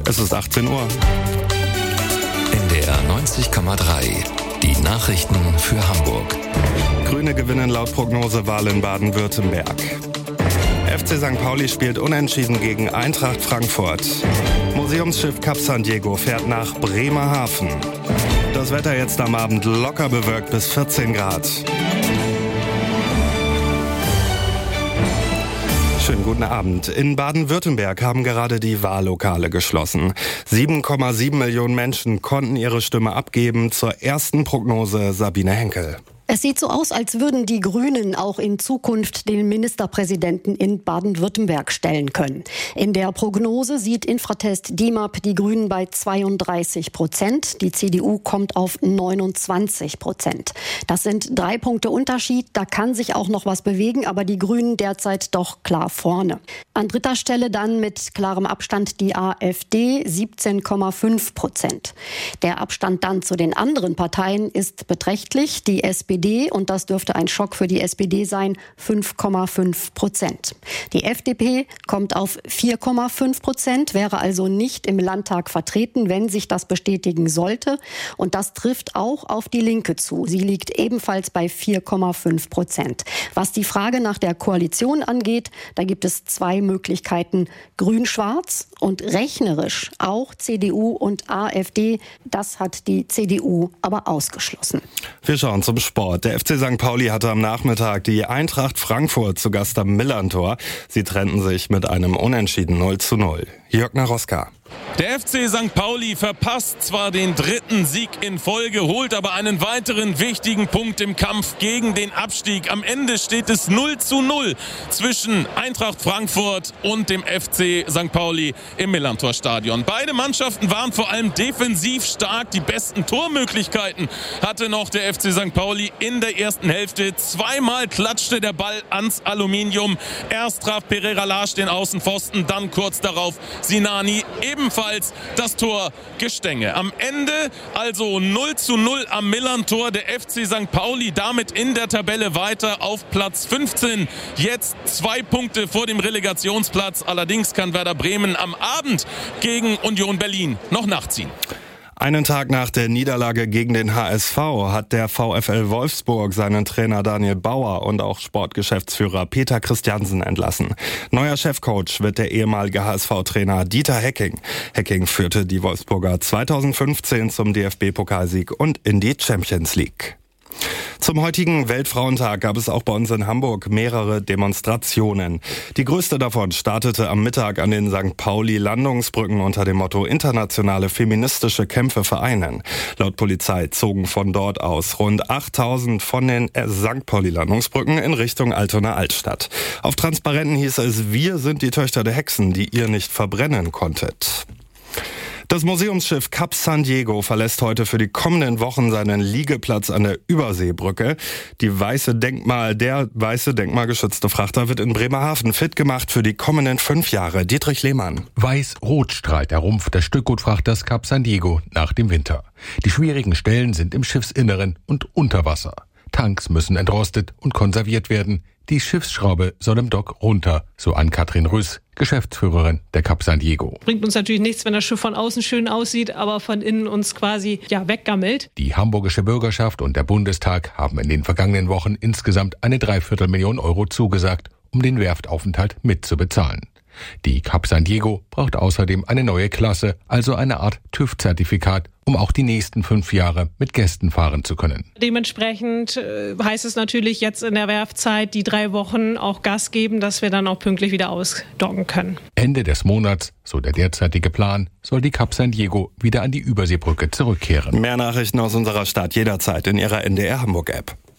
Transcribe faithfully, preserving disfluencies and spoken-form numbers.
Es ist achtzehn Uhr. N D R neunzig Komma drei. Die Nachrichten für Hamburg. Grüne gewinnen laut Prognose Wahl in Baden-Württemberg. F C Sankt Pauli spielt unentschieden gegen Eintracht Frankfurt. Museumsschiff Cap San Diego fährt nach Bremerhaven. Das Wetter jetzt am Abend locker bewölkt bis vierzehn Grad. Schönen guten Abend. In Baden-Württemberg haben gerade die Wahllokale geschlossen. sieben Komma sieben Millionen Menschen konnten ihre Stimme abgeben. Zur ersten Prognose Sabine Henkel. Es sieht so aus, als würden die Grünen auch in Zukunft den Ministerpräsidenten in Baden-Württemberg stellen können. In der Prognose sieht Infratest D I M A P die Grünen bei zweiunddreißig Prozent. Die C D U kommt auf neunundzwanzig Prozent. Das sind drei Punkte Unterschied. Da kann sich auch noch was bewegen, aber die Grünen derzeit doch klar vorne. An dritter Stelle dann mit klarem Abstand die AfD, siebzehn Komma fünf Prozent. Der Abstand dann zu den anderen Parteien ist beträchtlich. Die S P D, und das dürfte ein Schock für die S P D sein, fünf Komma fünf Prozent. Die F D P kommt auf vier Komma fünf Prozent, wäre also nicht im Landtag vertreten, wenn sich das bestätigen sollte. Und das trifft auch auf die Linke zu. Sie liegt ebenfalls bei vier Komma fünf Prozent. Was die Frage nach der Koalition angeht, da gibt es zwei Möglichkeiten. Grün-Schwarz und rechnerisch auch C D U und AfD. Das hat die C D U aber ausgeschlossen. Wir schauen zum Sport. Der F C Sankt Pauli hatte am Nachmittag die Eintracht Frankfurt zu Gast am Millerntor. Sie trennten sich mit einem Unentschieden null zu null. Jörg Naroska. Der F C Sankt Pauli verpasst zwar den dritten Sieg in Folge, holt aber einen weiteren wichtigen Punkt im Kampf gegen den Abstieg. Am Ende steht es null zu null zwischen Eintracht Frankfurt und dem F C Sankt Pauli im Millerntor-Stadion. Beide Mannschaften waren vor allem defensiv stark. Die besten Tormöglichkeiten hatte noch der F C Sankt Pauli in der ersten Hälfte. Zweimal klatschte der Ball ans Aluminium. Erst traf Pereira Lage den Außenpfosten, dann kurz darauf Sinani ebenfalls das Tor Gestänge. Am Ende also null zu null am Millerntor. Der F C Sankt Pauli damit in der Tabelle weiter auf Platz fünfzehn. Jetzt zwei Punkte vor dem Relegationsplatz. Allerdings kann Werder Bremen am Abend gegen Union Berlin noch nachziehen. Einen Tag nach der Niederlage gegen den H S V hat der VfL Wolfsburg seinen Trainer Daniel Bauer und auch Sportgeschäftsführer Peter Christiansen entlassen. Neuer Chefcoach wird der ehemalige H S V-Trainer Dieter Hecking. Hecking führte die Wolfsburger zweitausendfünfzehn zum D F B-Pokalsieg und in die Champions League. Zum heutigen Weltfrauentag gab es auch bei uns in Hamburg mehrere Demonstrationen. Die größte davon startete am Mittag an den Sankt Pauli-Landungsbrücken unter dem Motto Internationale feministische Kämpfe vereinen. Laut Polizei zogen von dort aus rund achttausend von den Sankt Pauli-Landungsbrücken in Richtung Altona Altstadt. Auf Transparenten hieß es: Wir sind die Töchter der Hexen, die ihr nicht verbrennen konntet. Das Museumsschiff Cap San Diego verlässt heute für die kommenden Wochen seinen Liegeplatz an der Überseebrücke. Die weiße Denkmal, der weiße denkmalgeschützte Frachter wird in Bremerhaven fit gemacht für die kommenden fünf Jahre. Dietrich Lehmann. Weiß-rot strahlt der Rumpf des Stückgutfrachters Cap San Diego nach dem Winter. Die schwierigen Stellen sind im Schiffsinneren und unter Wasser. Tanks müssen entrostet und konserviert werden. Die Schiffsschraube soll im Dock runter, so Ann-Kathrin Rüß, Geschäftsführerin der Cap San Diego. Bringt uns natürlich nichts, wenn das Schiff von außen schön aussieht, aber von innen uns quasi ja weggammelt. Die hamburgische Bürgerschaft und der Bundestag haben in den vergangenen Wochen insgesamt eine Dreiviertelmillion Euro zugesagt, um den Werftaufenthalt mitzubezahlen. Die Cap San Diego braucht außerdem eine neue Klasse, also eine Art TÜV-Zertifikat, um auch die nächsten fünf Jahre mit Gästen fahren zu können. Dementsprechend äh, heißt es natürlich jetzt in der Werfzeit die drei Wochen auch Gas geben, dass wir dann auch pünktlich wieder ausdocken können. Ende des Monats, so der derzeitige Plan, soll die Cap San Diego wieder an die Überseebrücke zurückkehren. Mehr Nachrichten aus unserer Stadt jederzeit in Ihrer N D R Hamburg App.